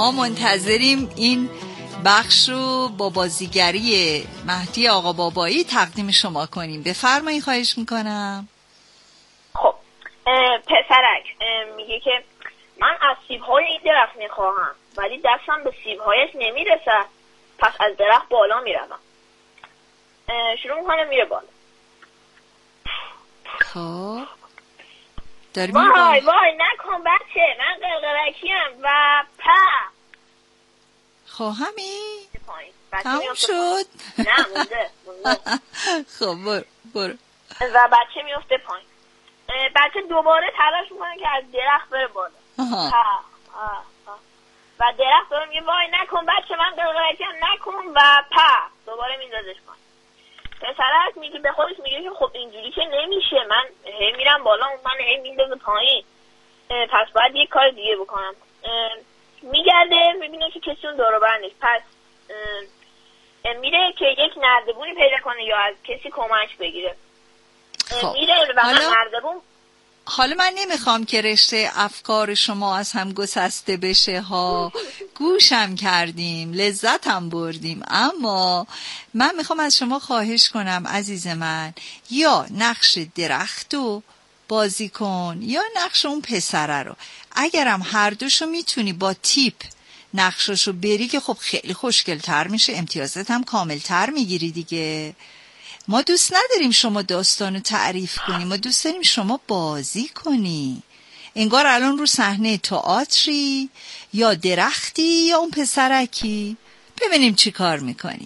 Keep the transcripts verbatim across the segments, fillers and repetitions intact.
ما منتظریم این بخش رو با بازیگری مهدی آقا بابایی تقدیم شما کنیم. بفرمایید، خواهش میکنم. خب پسرک میگه که من از سیب‌های این درخت میخواهم ولی دستم به سیب‌هایش نمیرسه، پس از درخت بالا میروم. شروع میکنه میره بالا. خب داری وای میره بالا. وای نکن بچه، من قلقلکیم و په. خب همین تموم شد. نه مونده مونده. خب برو برو. و بچه میفته پایین. بچه دوباره تلاش میکنه که از درخت بره بالا. آه آه آه. و درخت داره میگه وای نکن بچه، من قلقلکیم، نکن و په. دوباره میندازش پایین. پسرک میگه به خودش میگه که خب اینجوری که نمیشه، من هی میرم بالا اون من هی میندازه پایین، پس باید یک کار دیگه بکنم. میگرده میبینه که کسی اون دور و بر نیست، پس میره که یک نردبونی پیدا کنه یا از کسی کمک بگیره. خب. میره و حالا... نردبون حالا من نمیخوام که رشته افکار شما از هم گسسته بشه ها، گوشم کردیم، لذتم بردیم، اما من میخوام از شما خواهش کنم عزیز من، یا نقش درختو بازی کن یا نقش اون پسره رو. اگرم هر دوشو میتونی با تیپ نقششو بری که خب خیلی خوشگل‌تر میشه، امتیازت هم کاملتر میگیری دیگه. ما دوست نداریم شما داستانو تعریف کنی، ما دوست داریم شما بازی کنی، انگار الان رو صحنه تئاتری یا درختی یا اون پسرکی. ببینیم چی کار میکنی.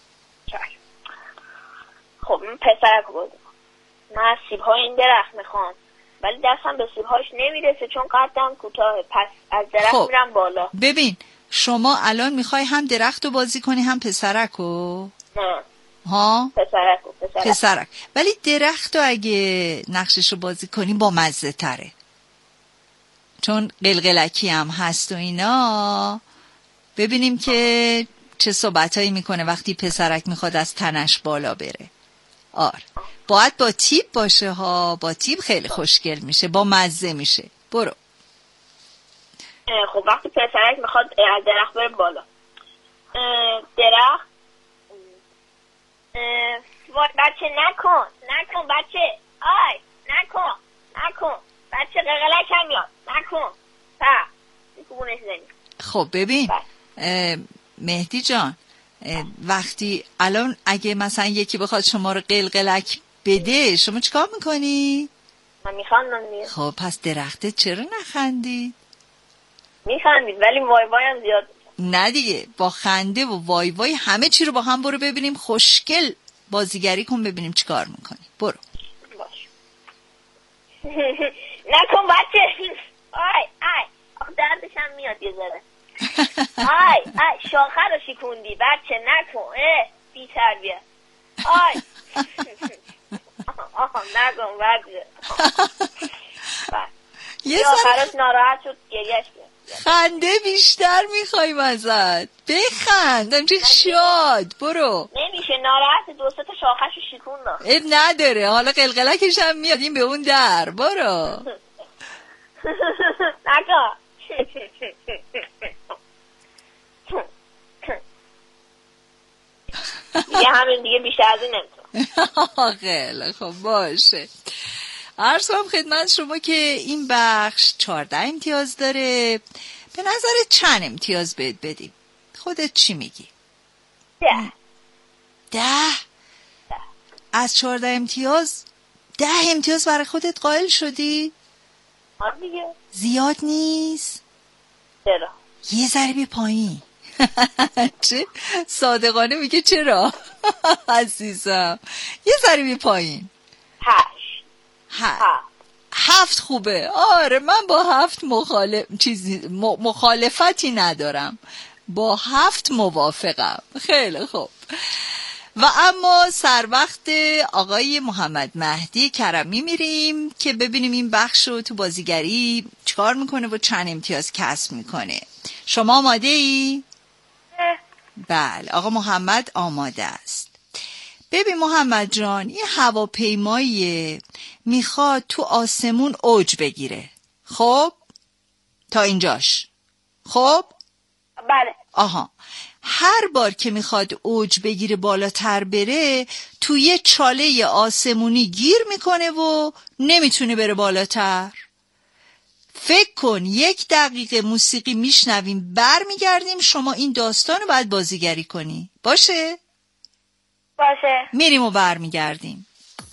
خب من پسرک بود، من سیب‌های این درخت میخوام ولی دستم به سیب‌هاش نمیرسه چون قدم کوتاهه، پس از درخت خب. میرم بالا. ببین شما الان میخوای هم درختو بازی کنی هم پسرکو؟ نه ها پسرک پسرک. پسرک ولی درختو اگه نقششو بازی کنی با مزه تره، چون قلقلکی هم هست و اینا. ببینیم که چه صحبتایی میکنه وقتی پسرک میخواد از تنش بالا بره. آره باید با تیپ باشه ها، با تیپ خیلی خوشگل میشه، با مزه میشه. برو. خب وقتی پسرک میخواد از درخت بره بالا، درخت وای بچه نکن نکن بچه، آی نکن نکن بچه، قلقلک هم میاد، نکن تا بکبونش زنی. خب ببین مهدی جان، وقتی الان اگه مثلا یکی بخواد شما رو قلقلک بده شما چیکار میکنی؟ من میخندم دیگه. خب پس درخته چرا نخندی؟ میخندید ولی وای وای هم زیاد. نه دیگه، با خنده و وای وای همه چی رو با هم برو ببینیم، خوشگل بازیگری کن ببینیم چی کار میکنی. برو. باش. نکن بچه، آی آی آخ دردش هم میاد یه ذره. آی آی شاخه رو شکوندی بچه، نکن، اه بی تربیه. آی آه نکن بچه. یه آخرش ناراحت شد گریهش بیاد. خنده بیشتر میخوایم ازت، بخند همچه شاد. برو. نمیشه، ناراحت دو سه تا شاخه‌شو شکوندم. اب نداره، حالا قلقلکش هم میادیم به اون در. برو. نکن. دیگه همین دیگه بیشتر از این نمیتونم. خیلی خب باشه. عرض کنم خدمت شما که این بخش چهارده امتیاز داره. به نظر چند امتیاز بهت بدیم؟ خودت چی میگی؟ ده. ده؟ از چهارده امتیاز ده امتیاز برای خودت قائل شدی؟ آره دیگه. زیاد نیست؟ چرا؟ یه ذره بی پایین. چه صادقانه میگه چرا؟ عزیزم یه ذره بی پایین. هشت. هفت. هفت خوبه. آره من با هفت مخالف چیزی م... مخالفتی ندارم، با هفت موافقم. خیلی خوب. و اما سر وقت آقای محمد مهدی کرمی میریم که ببینیم این بخش رو تو بازیگری چیکار میکنه و چند امتیاز کسب میکنه. شما آماده ای؟ بله آقا محمد آماده است. ببین محمد جان، این هواپیماییه میخواد تو آسمون اوج بگیره. خب تا اینجاش خب بله. آها. هر بار که میخواد اوج بگیره بالاتر بره توی چاله آسمونی گیر میکنه و نمیتونه بره بالاتر. فکر کن یک دقیقه موسیقی میشنویم بر میگردیم، شما این داستان رو باید بازیگری کنی. باشه؟ باشه. میریم و بر میگردیم.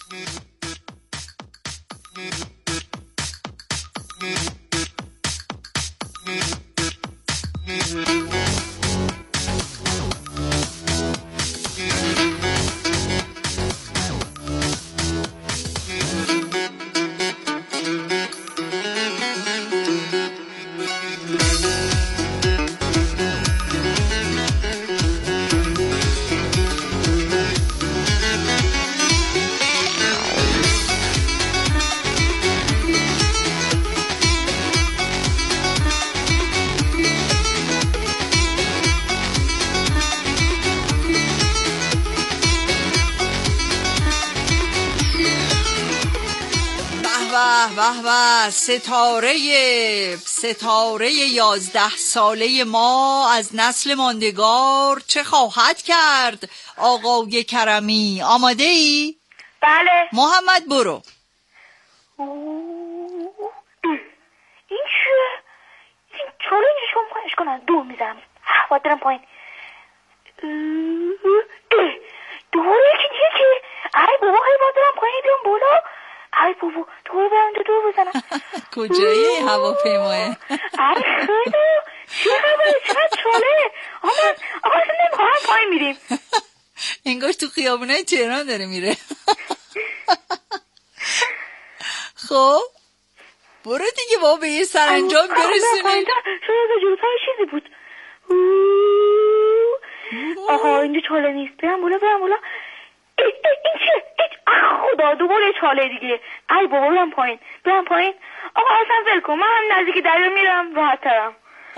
واه واه، ستاره ستاره یازده ساله ما از نسل ماندگار چه خواهد کرد؟ آقای کرمی آماده ای؟ بله. محمد برو. این چیه؟ این چاله اینجا شما پایینش کنن دو میزم باید برم پایین. دوره یکی دیگه که ای بابا خیلی باید برم پایین بیام بالا. ای بابا دوره برم دو دور بزنم. کجایی هواپیماه؟ ای خیلی چه خبره چقدر چاله. آقا من آقا اصلا نمیخواهم پایین میریم. انگار تو خیابونای تهران داره میره. خب برو دیگه بابا به یه سرانجام برسونی. شاید از جلوتر چیزی بود. آها اینجا چاله نیست. برم بالا برم بالا. این چیه؟ خدا دوباره چاله دیگه. ای بابا برم پایین برم پایین. آقا اصلا ول کن، من هم نزدیک دریا میرم راحت ترم.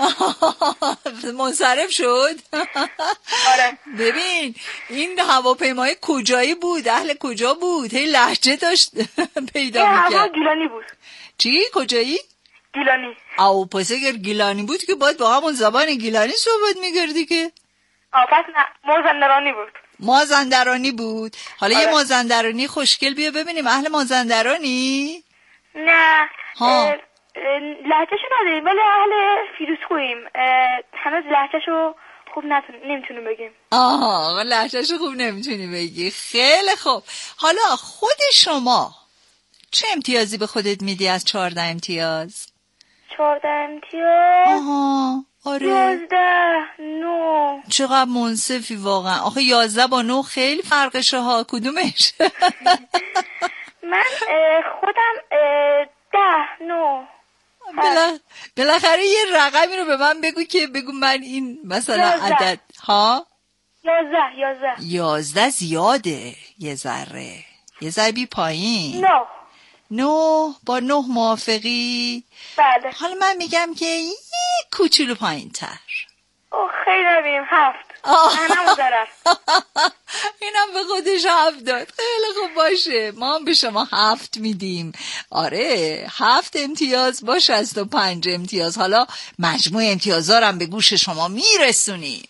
منصرف شد. آره. ببین این هواپیمای کجایی بود؟ اهل کجا بود؟ هی لهجه داشت پیدا میکرد. هوا گیلانی بود. چی؟ کجایی؟ گیلانی. او پس اگر گیلانی بود که باید با همون زبان گیلانی صحبت میکردی که. آه پس نه مازندرانی بود. مازندرانی بود. حالا آره. یه مازندرانی خوشگل بیا ببینیم. اهل مازندرانی؟ نه ها لهجهشو نداریم ولی اهل فیروزکوییم. هنوز لهجهشو خوب نتون... نمیتونیم بگیم. آها لهجهشو خوب نمیتونی بگی. خیلی خوب. حالا خود شما چه امتیازی به خودت میدی از چهارده امتیاز؟ چهارده امتیاز؟ آها آره. یازده نو. چقدر منصفی واقعا. آخه یازده با نو خیلی فرقشه ها. کدومش؟ من خودم ده نو. بالاخره یه رقمی رو به من بگو که بگو من این مثلا عدد ها. یازده یازده یازده زیاده یه ذره یه ذره بی پایین. نو نو با نه موافقی؟ بله. حالا من میگم که یه کوچولو پایین تر. اوه خیلی نبیم هفت. انا مزرف. اینم به خودش هفت داد. خیلی خوب باشه ما هم به شما هفت میدیم. آره هفت امتیاز با شصت و پنج امتیاز. حالا مجموع امتیازارم به گوش شما میرسونی.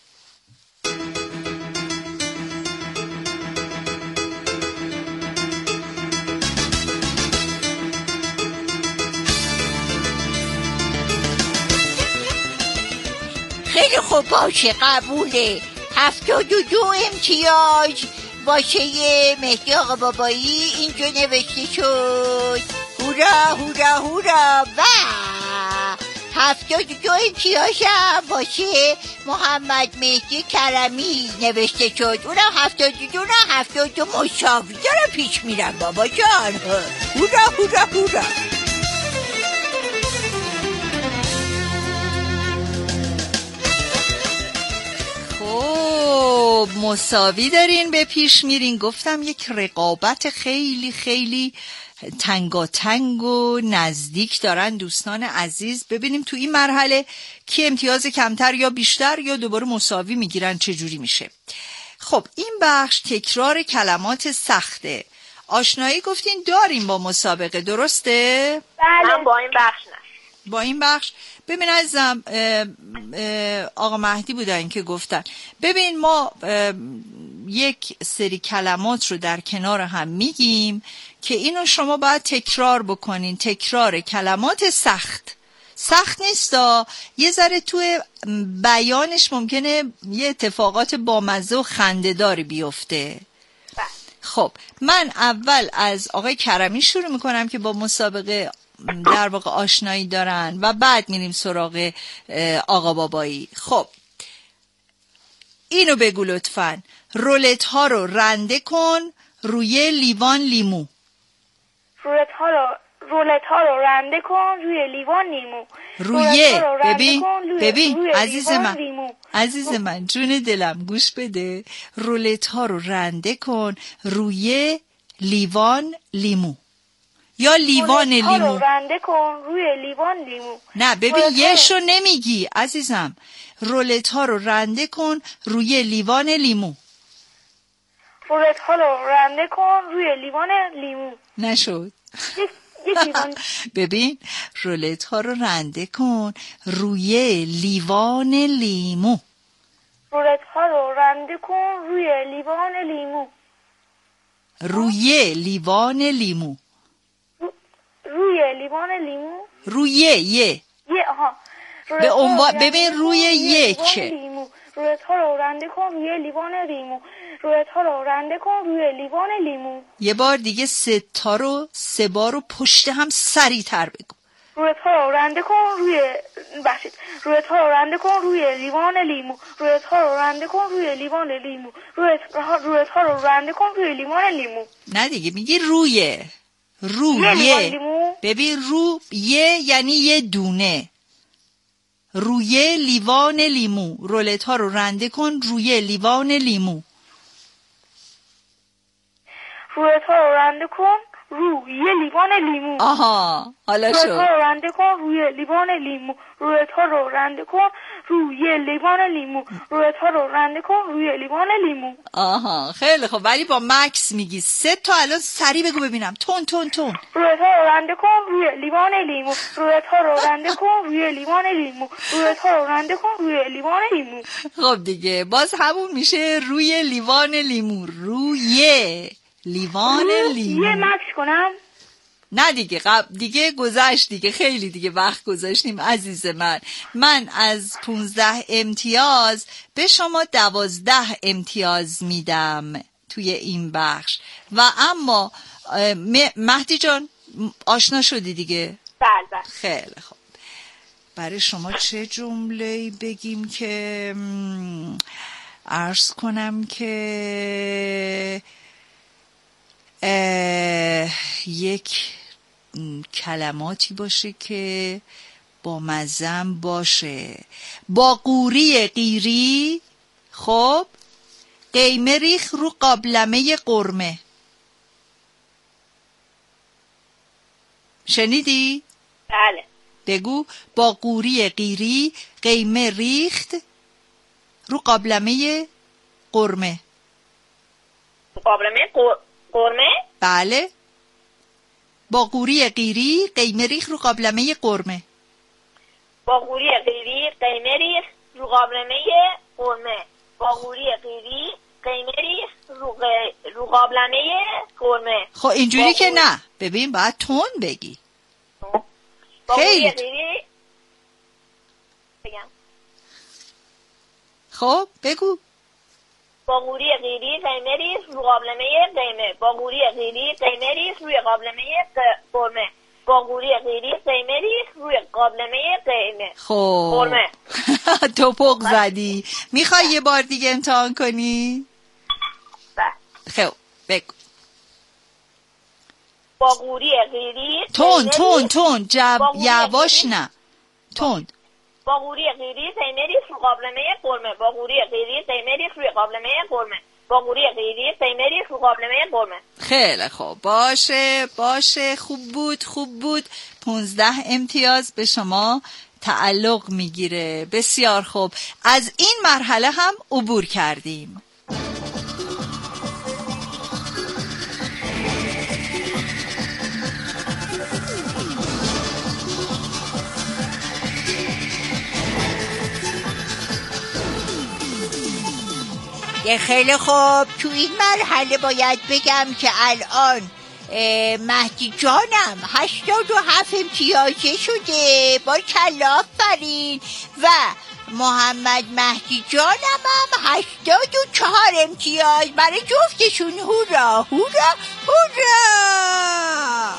خیلی خوب باشه قبوله. هفتاد و دو امتیاز واسه مهدی آقا بابایی اینجا نوشته شد. هورا هورا هورا. و هفتاد و دو امتیاز هم واسه محمد مهدی کرمی نوشته شد. اونم هفتاد و دو نه هفتاد و دو مساوی دارم پیش میرم بابا جان. هورا هورا هورا. خب مساوی دارین به پیش میرین. گفتم یک رقابت خیلی خیلی تنگاتنگ و نزدیک دارن دوستان عزیز. ببینیم تو این مرحله کی امتیاز کمتر یا بیشتر یا دوباره مساوی میگیرن چه جوری میشه. خب این بخش تکرار کلمات سخته. آشنایی گفتین داریم با مسابقه درسته؟ بله. من با این بخش نه. با این بخش ببین عزیزم، آقا مهدی بودن که گفتن ببین ما یک سری کلمات رو در کنار هم میگیم که اینو شما باید تکرار بکنین. تکرار کلمات سخت سخت نیستا، یه ذره توی بیانش ممکنه یه اتفاقات بامزه و خنده‌داری بیفته. خب من اول از آقای کرمی شروع میکنم که با مسابقه در واقع آشنایی دارن و بعد میریم سراغ آقا بابایی. خب اینو بگو لطفاً. رولت ها رو رنده کن روی لیوان لیمو. رولت ها رو رولت ها رو رنده کن روی لیوان لیمو. روی ببین ببین روی عزیز من لیمو. عزیز من جون دلم گوش بده. رولت ها رو رنده کن روی لیوان لیمو یا لیوان لیمو. رولت ها رو رنده کن روی لیوان لیمو. نه ببین یشو نمیگی عزیزم. رولت ها رو رنده کن روی لیوان لیمو. رولت ها رو رنده کن روی لیوان لیمو. نشد. ببین رولت ها رو رنده کن روی لیوان لیمو. رولت ها رو رنده کن روی لیوان لیمو. روی لیوان لیمو. روی لیوان لیمو. روی یه یه آها. به عنوان ببین روی یک. رولت ها رو رنده کن روی لیوان لیمو. رولت ها رو رنده کن روی لیوان لیمو. یه بار دیگه سه تا رو سه بار رو پشت هم سریع‌تر بگو. رولت ها رو رنده کن روی بخشید. رولت ها رو رنده کن روی لیوان لیمو. رولت ها رو رنده کن روی لیوان لیمو. رولت ها رو رنده کن روی لیوان لیمو. نه دیگه میگی روی روی. ببین رو یه یعنی یه دونه. روی لیوان لیمو. رولت ها رو رنده کن روی لیوان لیمو. رولت ها رو رنده کن روی لیوان لیمو. آها حالا شد. رولت ها رو رنده کن روی لیوان لیمو. رولت ها رو رنده کن روی لیوان لیمو. رولت ها رو رنده کن روی لیوان لیمو. آها خیلی خب، ولی با مکس میگی. سه تا الان سریع بگو ببینم. تون تون تون. رولت ها رو رنده کن روی لیوان لیمو. رولت ها رو رنده کن روی لیوان لیمو. رولت ها رو رنده کن روی لیوان لیمو. خب دیگه باز همون میشه روی لیوان لیمو. روی لیوان لیمو. یه مکس کنم؟ نه دیگه قبل دیگه گذشت دیگه، خیلی دیگه وقت گذاشتیم عزیز من. من از پونزده امتیاز به شما دوازده امتیاز میدم توی این بخش. و اما مهدی جان آشنا شدی دیگه؟ بله. خیلی خوب. برای شما چه جمله‌ای بگیم که عرض کنم که یک کلماتی باشه که با مزم باشه. با قوری قیری خب قیمه ریخ رو قابلمه قرمه. شنیدی؟ بله. بگو. با قوری قیری قیمه ریخت رو قابلمه قرمه. قابلمه قرمه؟ بله. با قوری قیری قیمه ریخ رو قابلمه قرمه. با قوری قیری قیمه ریخ رو قابلمه قرمه. با قوری قیری قیمه ریخ رو, ق... رو قابلمه قرمه. خب اینجوری که قوری... نه ببین باید تون بگی. با خیلی قوری قیری بگم. خب بگو. با قوری قیری قیمه ریخ رو قابلمه قیمه. با قوری قیری قیمه ریخ روی قابلمه قرمه. با قوری قیری قیمه ریخ روی قابلمه قیمه. خب قرمه. تو پق زدی. میخوای یه بار دیگه امتحان کنی؟ بله. خب بگو. با قوری قیری تون تون تون جب یواش نه تون. با قوری قیری قیمه ریخ رو قابلمه قرمه. با قوری قیری قیمه ریخ روی قابلمه قرمه. با قوری قیری قیمه ریخ رو قابلمه قرمه. خیلی خوب. باشه باشه خوب بود خوب بود. پونزده امتیاز به شما تعلق میگیره. بسیار خوب. از این مرحله هم عبور کردیم. خیلی خوب. تو این مرحله باید بگم که الان مهدی جانم هشتاد و هفت امتیازه شده، با کلا آفرین. و محمد مهدی جانم هم هشتاد و چهار امتیاز، برای جفتشون هورا هورا هورا.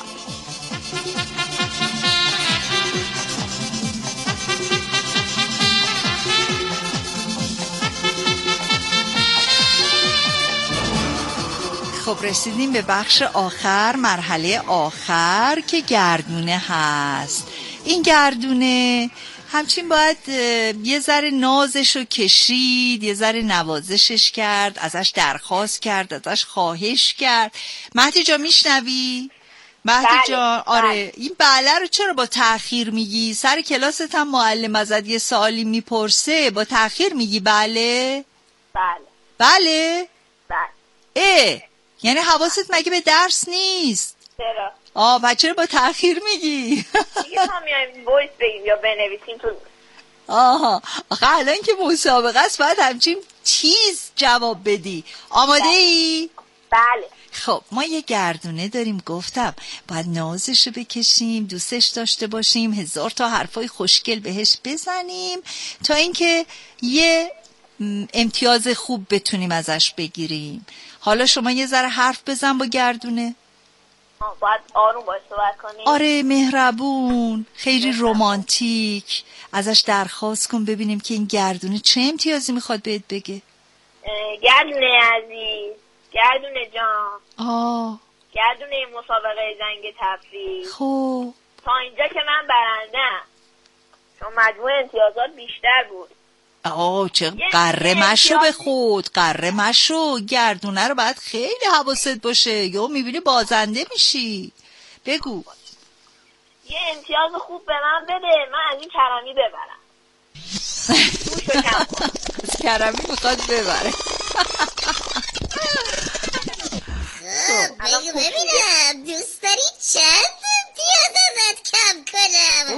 خب رسیدیم به بخش آخر، مرحله آخر که گردونه هست. این گردونه همچین باید یه ذره نازشو کشید، یه ذره نوازشش کرد، ازش درخواست کرد، ازش خواهش کرد. مهدی جان میشنوی؟ مهدی جان آره، این بله رو چرا با تأخیر میگی؟ سر کلاست هم معلم ازت یه سوالی میپرسه با تأخیر میگی بله؟ بله بله؟ بله. اه یعنی حواست مگه به درس نیست؟ چرا؟ آه بچه رو با تأخیر میگی؟ دیگه ما میایم وایس بگیم یا بنویسیم تو. آها آخه الان که مسابقه است باید همچین چیز جواب بدی. آماده ای؟ بله. خب ما یه گردونه داریم، گفتم باید نازشو بکشیم، دوستش داشته باشیم، هزار تا حرفای خوشگل بهش بزنیم تا اینکه یه امتیاز خوب بتونیم ازش بگیریم. حالا شما یه ذره حرف بزن با گردونه. باید آروم باید صحبت کنیم. آره مهربون، خیلی رومانتیک. ازش درخواست کن ببینیم که این گردونه چه امتیازی میخواد بهت بگه. گردونه عزیز، گردونه جان، آه گردونه مسابقه زنگ تفریح، خب تا اینجا که من برندم، چون مجموع امتیازات بیشتر بود. آه چه قره مشو به خود، قره مشو. گردونه رو باید خیلی حواست باشه یا میبینی بازنده میشی. بگو یه امتیاز خوب به من بده، من از این کرمی ببرم. دوشو کم کن. از کرمی میخواد ببره. خب بگو ببینم دوست داری چند امتیاز ازت کم کنم؟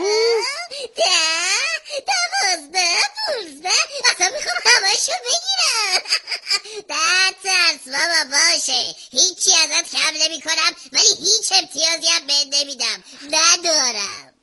ده دوازده پونزده اصلا میخوام همشو بگیرم. ده ترس بابا باشه، هیچی ازت کم نمی کنم ولی هیچ امتیازی هم بهت نمیدم، ندارم.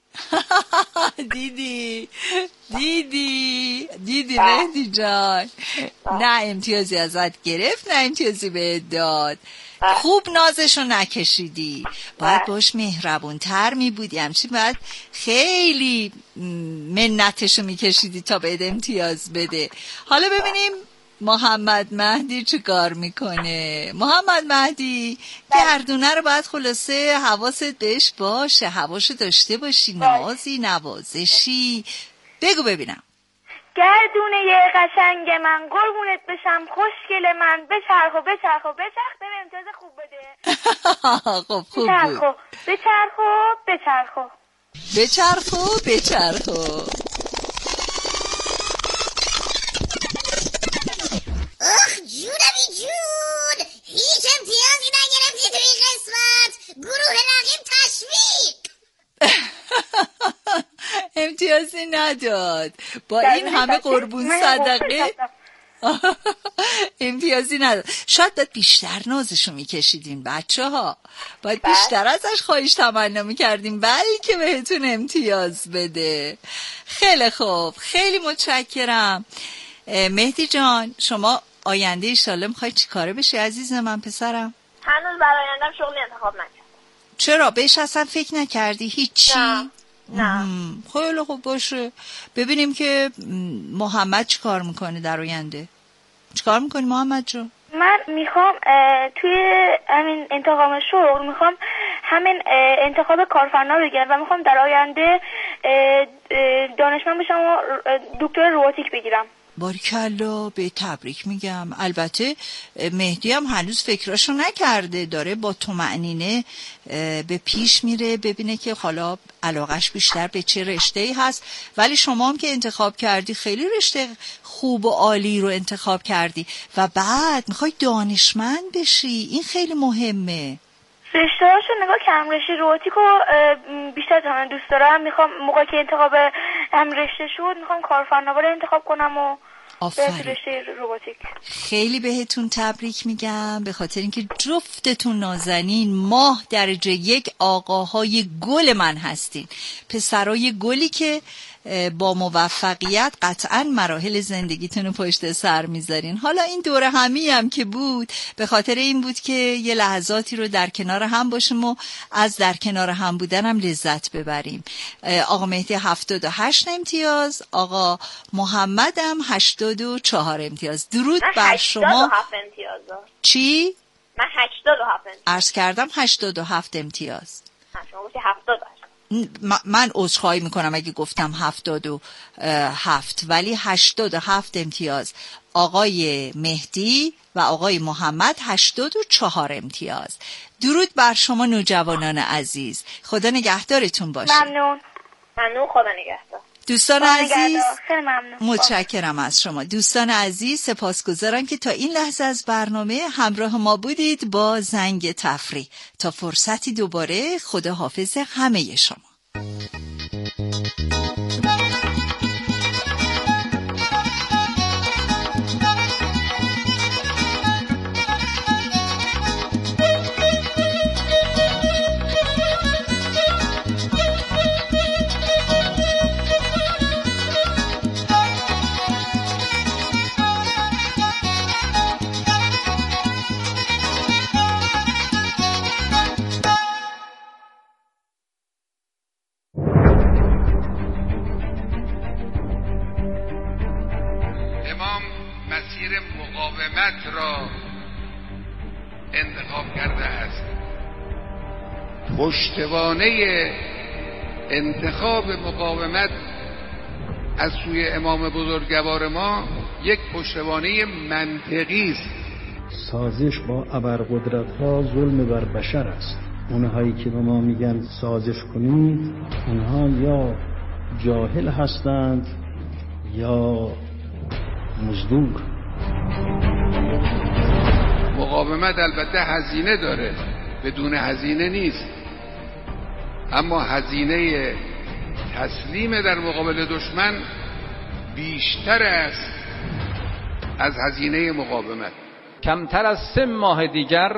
دیدی دیدی دیدی مهدی جان، نه امتیازی ازت گرفت نه امتیازی بهت داد. خوب نازشو نکشیدی، باید باش مهربون تر می بودی، همچین باید خیلی منتشو میکشیدی تا بهت امتیاز بده. حالا ببینیم محمد مهدی چه کار میکنه. محمد مهدی گردونه رو باید خلاصه حواست بهش باشه، حواشو داشته باشی، نازی نوازشی. بگو ببینم. گردونه یه قشنگ من، قربونت بشم خوشگل من، بچرخ و بچرخ و بچرخ، به امتیاز خوب بده. خب خوب بود. بچرخ و بچرخ و بچرخ و بچرخ و اخ جونمی جون، هیچ امتیازی نگرفتی تو این قسمت. گروه رقیب تشویق. امتیازی نداد با این همه قربون صدقه. امتیازی نداد. شاید باید بیشتر نازشو میکشیدین بچه ها، باید بیشتر ازش خواهش تمنا میکردیم بلکه بهتون امتیاز بده. خیلی خوب، خیلی متشکرم. مهدی جان شما آینده ایشالله میخوای چی کاره بشی عزیز من پسرم؟ هنوز برای آیندم شغلی انتخاب نکردم. چرا؟ بهش اصلا فکر نکردی؟ هیچی؟ نه نه. خیلی خوب باشه، ببینیم که محمد چی کار میکنه در آینده. چی کار میکنی محمد جان؟ من میخوام توی همین انتخاب شغل میخوام همین انتخاب کارفرما بگیرم و میخوام در آینده دانشمند بشم و دکتر روباتیک بگیرم. باریکلا، به تبریک میگم. البته مهدی هم هنوز فکراشو نکرده، داره با طمأنینه به پیش میره ببینه که حالا علاقش بیشتر به چه رشته‌ای هست. ولی شما هم که انتخاب کردی خیلی رشته خوب و عالی رو انتخاب کردی و بعد میخوای دانشمند بشی، این خیلی مهمه. رشته هاشو نگاه کردم، رشته روباتیکو بیشتر من دوست دارم. میخوام موقعی که انتخاب هم رشته شد میخوام کارفرما رو انتخاب کنم و آفرین. رشته رباتیک. خیلی بهتون تبریک میگم به خاطر اینکه جفتتون نازنین ماه درجه یک آقاهای گل من هستین، پسرای گلی که با موفقیت قطعا مراحل زندگیتون رو پشت سر میذارین. حالا این دوره همی هم که بود به خاطر این بود که یه لحظاتی رو در کنار هم باشیم و از در کنار هم بودن هم لذت ببریم. آقا مهدی هفتاد و هشت امتیاز، آقا محمد هم هشتاد و چهار امتیاز. درود بر شما. چی؟ من هشتاد و هفت امتیاز عرض کردم. هشتاد و هفت امتیاز. شما گفتی هفتاد و هشت. من عذرخواهی میکنم اگه گفتم هفتاد و هفت، ولی هشتاد و هفت امتیاز آقای مهدی و آقای محمد هشتاد و چهار امتیاز. درود بر شما نوجوانان عزیز، خدا نگهدارتون باشه. ممنون. ممنون، خدا نگهدار. دوستان عزیز خیلی ممنون. متشکرم از شما. دوستان عزیز سپاسگزارم که تا این لحظه از برنامه همراه ما بودید با زنگ تفریح. تا فرصتی دوباره، خدا حافظ همه شما. مقاومت را انتخاب کرده است. پشتوانه انتخاب مقاومت از سوی امام بزرگوار ما یک پشتوانه منطقی است. سازش با ابرقدرت‌ها ظلم بر بشر است. اونهایی که به ما میگن سازش کنید، اونها یا جاهل هستند یا مزدور. مقاومت البته هزینه داره، بدون هزینه نیست، اما هزینه تسلیم در مقابل دشمن بیشتر است از هزینه مقاومت. کمتر از سه ماه دیگر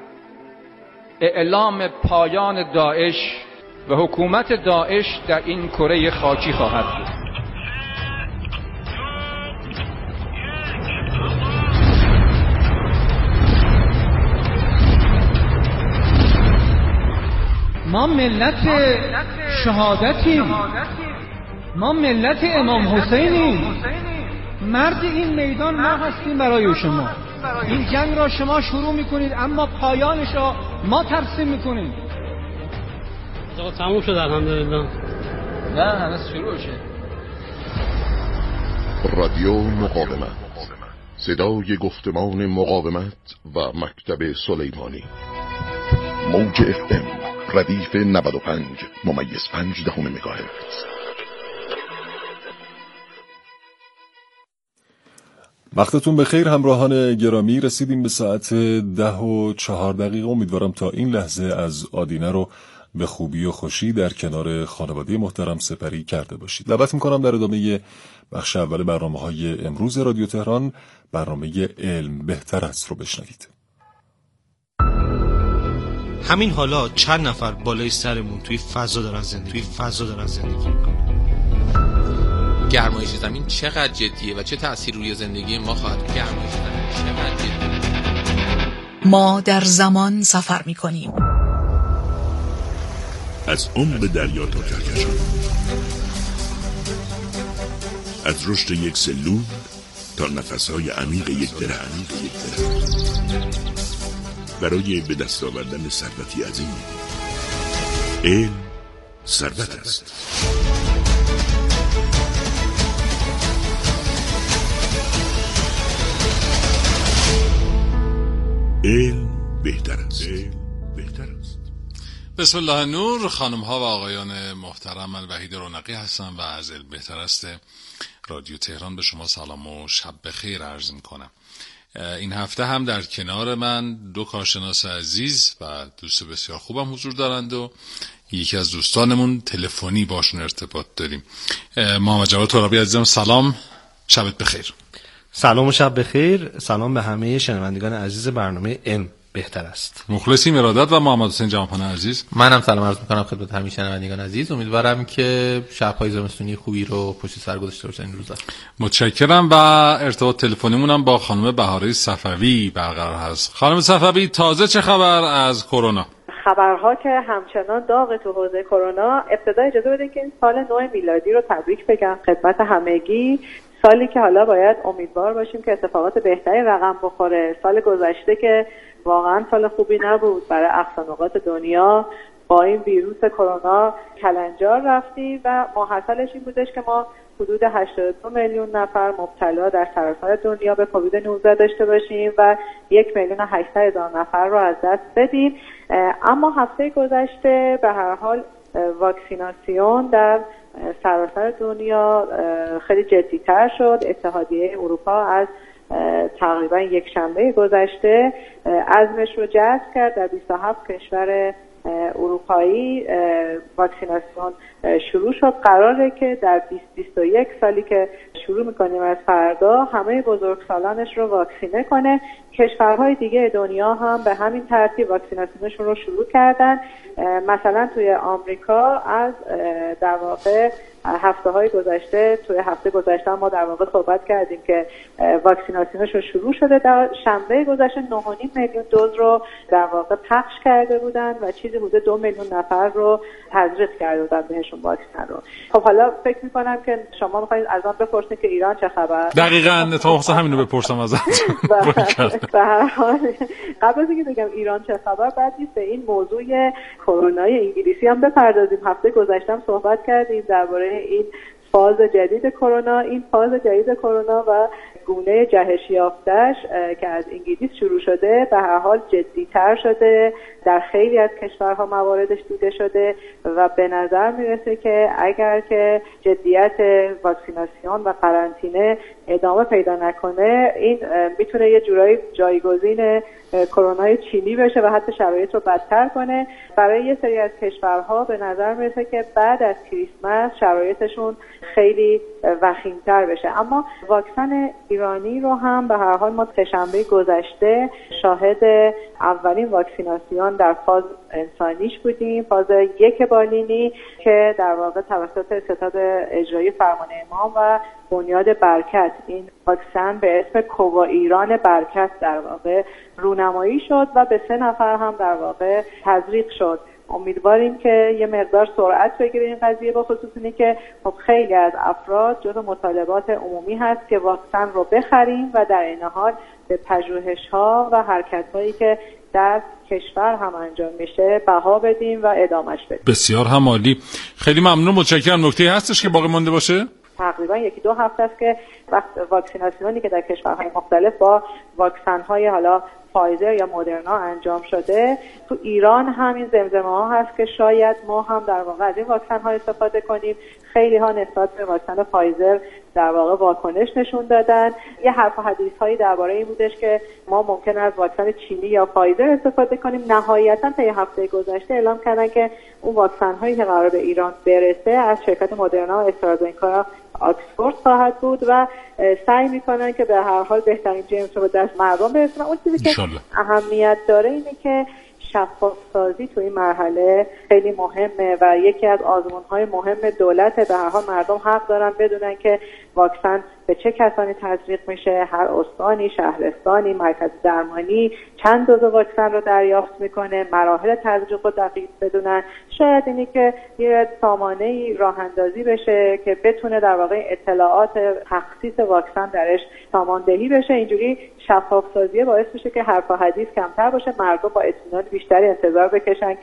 اعلام پایان داعش و حکومت داعش در این کره خاکی خواهد بود. ما ملت شهادتیم، ما ملت امام حسینیم، مرد این میدان ما هستیم برای شما. این جنگ را شما شروع میکنید اما پایانش را ما ترسیم میکنیم. آقا تموم شد الحمدلله. نه هنوز شروع شه. رادیو مقاومت، صدای گفتمان مقاومت و مکتب سلیمانی. موج اف ام ردیف نود و پنج ممیز پنج دهم مگاهرتز. وقتتون بخیر همراهان گرامی، رسیدیم به ساعت ده و چهار دقیقه. امیدوارم تا این لحظه از آدینه رو به خوبی و خوشی در کنار خانواده محترم سپری کرده باشید. دعوت میکنم در ادامه بخش اول برنامه های امروز رادیو تهران برنامه علم بهتر است رو بشنوید. همین حالا چند نفر بالای سرمون توی فضا دارن زندگی توی فضا دارن زندگی میکنن. گرمایش زمین چقدر جدیه و چه تأثیری روی زندگی ما خواهد کرد؟ گرمایش زمین چقدر جدیه؟ ما در زمان سفر میکنیم، از عمق دریا تا کهکشان، از رشد یک سلول تا نفسهای عمیق یک درخت. برای به دست آوردن ثروتی عظیم، علم ثروت است. علم بهتر است. بهتر است. بسم الله نور. خانم ها و آقایان محترم، من وحید رونقی هستم و از علم بهتر است رادیو تهران به شما سلام و شب بخیر عرض میکنم. این هفته هم در کنار من دو کارشناس عزیز و دوست بسیار خوبم حضور دارند و یکی از دوستانمون تلفنی باشون ارتباط داریم. محمد جواد ترابی عزیزم سلام، شبت بخیر. سلام و شب بخیر. سلام به همه شنوندگان عزیز برنامه علم بهتر است. مخلصیم ارادت و محمد حسین جهانپان عزیز. منم سلام عرض می‌کنم خدمت همه شنوندگان عزیز. امیدوارم که شب‌های زمستونی خوبی رو پشت سر گذاشته باشن این روزا. متشکرم. و ارتباط تلفنیمون هم با خانم بهاره صفوی برقرار هست. خانم صفوی، تازه چه خبر از کرونا؟ خبرها که همچنان داغ تو حوزه کرونا. ابتدا اجازه بدین که این سال نو میلادی رو تبریک بگم خدمت همگی. سالی که حالا باید امیدوار باشیم که اتفاقات بهتری رقم بخوره. سال گذشته که واقعا سال خوبی نبود برای اقصا نقاط دنیا، با این ویروس کرونا کلنجار رفتیم و محصلش این بودش که ما حدود هشتاد و دو میلیون نفر مبتلا در سراسر دنیا به کووید نوزده داشته باشیم و یک میلیون و هشتصد هزار نفر رو از دست بدیم. اما هفته گذشته به هر حال واکسیناسیون در سراسر دنیا خیلی جدی‌تر شد. اتحادیه اروپا از تقریبا یک شنبه گذشته عزمش رو جذب کرد در بیست و هفت کشور اروپایی واکسیناسیون شروع شد. قراره که در بیست بیست و یک سالی که شروع میکنیم از فردا همه بزرگسالانش رو واکسینه کنه. کشورهای دیگه دنیا هم به همین ترتیب واکسیناسیونشون رو شروع کردن. مثلا توی آمریکا از در واقع هفته های گذشته توی هفته گذشته ما در واقع صحبت کردیم که واکسیناسیونشون شروع شده. در شنبه گذشته نه و نیم میلیون دوز رو در واقع پخش کرده بودن و چیزی حدود دو میلیون نفر رو تزریق کرده بودن بهشون واکسن رو. خب حالا فکر می‌کنم که شما می‌خواید از من بپرسید که ایران چه خبر؟ دقیقاً اتفاقا خواستم همین رو بپرسم ازت. به هر حال قبل از اینکه بگم ایران چه خبر، بعد نیست به این موضوع کرونای انگلیسی هم بپردازیم. هفته گذشته هم صحبت کردیم درباره این فاز جدید کرونا. این فاز جدید کرونا و گونه جهش یافتش که از انگلیس شروع شده به هر حال جدی‌تر شده، در خیلی از کشورها مواردش دیده شده و به نظر میرسه که اگر که جدیت واکسیناسیون و قرنطینه ادامه پیدا نکنه، این میتونه یه جورایی جایگزین کرونای چینی بشه و حتی شرایط رو بدتر کنه. برای یه سری از کشورها به نظر میرسه که بعد از کریسمس شرایطشون خیلی وخیم‌تر بشه. اما واکسن ایرانی رو هم به هر حال ما سه‌شنبه گذشته شاهد اولین واکسیناسیون در فاز انسانیش بودیم، فاز یک بالینی که در واقع توسط ستاد اجرایی فرمان امام و بنیاد برکت این واکسن به اسم کووا ایران برکت در واقع رونمایی شد و به سه نفر هم در واقع تزریق شد. امیدواریم که یه مقدار سرعت بگیره این قضیه، به خصوص اینه که خب خیلی از افراد جزو مطالبات عمومی هست که واکسن رو بخریم و در این حال به پژوهش‌ها و حرکت‌هایی که در کشور هم انجام میشه بها بدیم و ادامهش بدیم. بسیار هم عالی. خیلی ممنون، متشکرم. نکته هستش که باقی مونده باشه؟ تقریبا یکی دو هفته است که وقت واکسیناسیونی که در کشورهای مختلف با واکسن‌های حالا فایزر یا مدرنا انجام شده، تو ایران همین زمزمه ها هست که شاید ما هم در واقع از این واکسن ها استفاده کنیم. خیلی ها نسبت به واکسن فایزر در واقع واکنش نشون دادن. یه حرف و حدیث هایی درباره این بودش که ما ممکن است واکسن چینی یا فایزر استفاده کنیم. نهایتا تا یه هفته گذشته اعلام کردن که اون واکسن هایی که قرار به ایران برسه از شرکت مدرنا و استرازنکا آکسفورد خواهد بود و سعی میکنن که به هر حال بهترین جنس رو به دست مردم برسونن. اون چیزی که اهمیت داره اینه که شفاف سازی تو این مرحله خیلی مهمه و یکی از آزمون‌های مهم دولت. به هر حال مردم حق دارن بدونن که واکسن به چه کسانی تزریق میشه، هر استانی، شهرستانی، مرکز درمانی چند دوز واکسن رو دریافت میکنه، مراحل تزریق رو دقیق بدونن. شاید اینی که یه سامانه‌ای راه اندازی بشه که بتونه در واقع اطلاعات تخصیص واکسن درش ساماندهی بشه. اینجوری شفاف سازی باعث میشه که حرف و حدیث کمتر باشه، مردم با اطمینان بیشتری انتظار بکشن